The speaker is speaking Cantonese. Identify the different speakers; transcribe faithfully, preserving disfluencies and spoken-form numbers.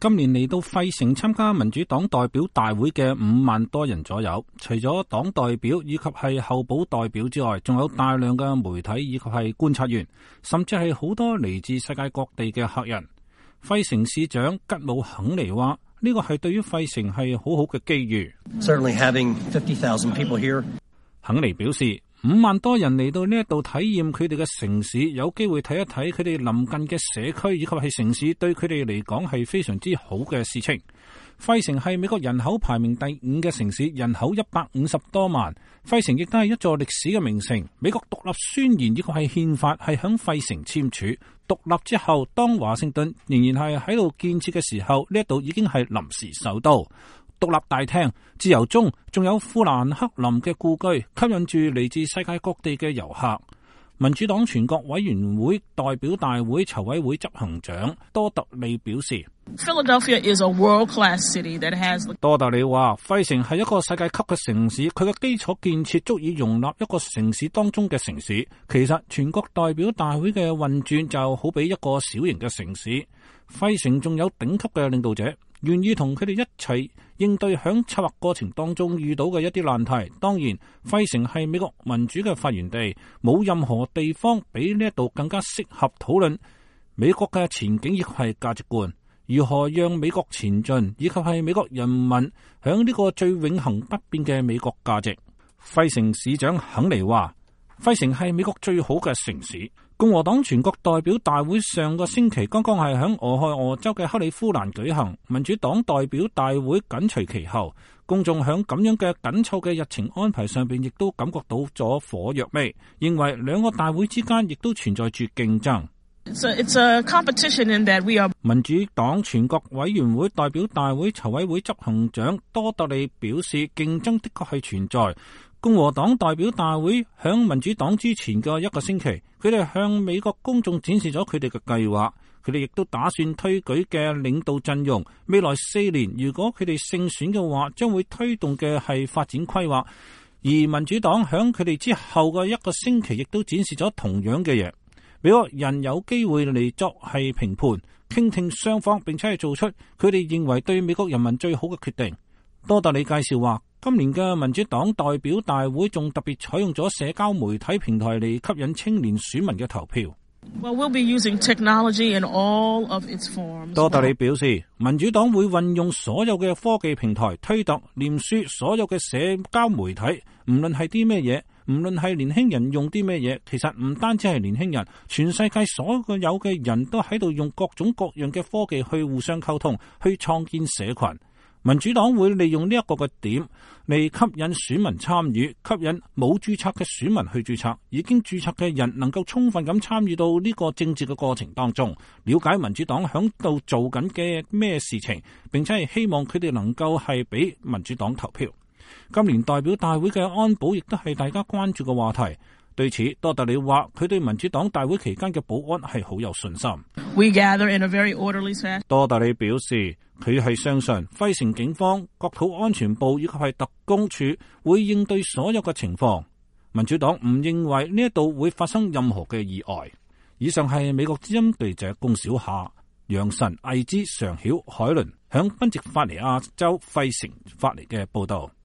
Speaker 1: 今年嚟到費城參加民主黨代表大會嘅五萬多人左右，除咗黨代表以及係候補代表之外，仲有大量嘅媒體以及係觀察員，甚至係好多嚟自世界各地嘅客人。費城市長吉姆肯尼話：呢個係對於費城係好好嘅機遇。
Speaker 2: Certainly having fifty thousand people here.
Speaker 1: 肯尼表示，五萬多人嚟到呢一度體驗佢哋嘅城市，有機會睇一睇佢哋鄰近嘅社區以及係城市，對佢哋嚟講係非常之好嘅事情。費城係美國人口排名第五嘅城市，人口一百五十多萬。費城亦都係一座歷史嘅名城。美國獨立宣言以及係憲法係響費城簽署。獨立之後，當華盛頓仍然係喺度建設嘅時候，呢一度已經係臨時首都。獨立大廳、自由鐘，仲有富蘭克林嘅故居，吸引住嚟自世界各地嘅遊客。民主黨全國委員會代表大會籌委會執行長多特利表示
Speaker 3: Philadelphia is a world-class city that has...
Speaker 1: 多特利話，費城係一個世界級嘅城市，佢嘅基礎建設足以容納一個城市當中嘅城市。其實全國代表大會嘅運轉就好比一個小型嘅城市。費城仲有頂級嘅領導者，願意同佢哋一齊應對響策劃過程當中遇到嘅一啲難題。當然，費城係美國民主嘅發源地，冇任何地方比呢一度更加適合討論美國嘅前景以及係價值觀，如何讓美國前進，以及係美國人民響呢個最永恆不變嘅美國價值。費城市長肯尼話：費城係美國最好嘅城市。共和黨全國代表大會上個星期剛剛係響俄亥俄州嘅克里夫蘭舉行，民主黨代表大會緊隨其後。公眾響咁樣嘅緊湊嘅日程安排上邊，亦都感覺到咗火藥味，認為兩個大會之間亦都存在住競爭。
Speaker 3: It's a, it's a competition in that we are...
Speaker 1: 民主黨全國委員會代表大會籌委會執行長多特利表示，競爭的確係存在。共和黨代表大會響民主黨之前嘅一個星期，佢哋向美國公眾展示咗佢哋嘅計劃，佢哋亦都打算推舉嘅領導陣容。未來四年，如果佢哋勝選嘅話，將會推動嘅係發展規劃。而民主黨響佢哋之後嘅一個星期，亦都展示咗同樣嘅嘢。美國人有機會嚟作係評判，傾聽雙方，並且係做出佢哋認為對美國人民最好嘅決定。多特利介紹話，今年嘅民主黨代表大會仲特別採用咗社交媒體平台嚟吸引青年選民嘅投票。
Speaker 3: Well, we'll be using technology in all of its forms.
Speaker 1: 多特利表示，民主黨會運用所有嘅科技平台，推特、臉書，所有嘅社交媒體，唔論係啲咩嘢，唔論係年輕人用啲咩嘢，其實唔單止係年輕人，全世界所有嘅人都喺度用各種各樣嘅科技去互相溝通，去創建社群。民主黨會利用呢一個嘅點嚟吸引選民參與，吸引冇註冊嘅選民去註冊，已經註冊嘅人能夠充分咁參與到呢個政治嘅過程當中，了解民主黨響度做緊嘅咩事情，並且係希望佢哋能夠係俾民主黨投票。今年代表大會嘅安保亦都係大家關注嘅話題。對此，多特利話佢對民主黨大會期間嘅保安係好有信心。
Speaker 3: We gather in a very orderly fashion.
Speaker 1: 多特利表示，佢係相信費城警方、國土安全部以及係特工處會應對所有嘅情況。民主黨唔認為呢一度會發生任何嘅意外。以上係美國之音記者龔小夏、楊晨、魏之、常曉、海倫響賓夕法尼亞州費城發嚟嘅報道。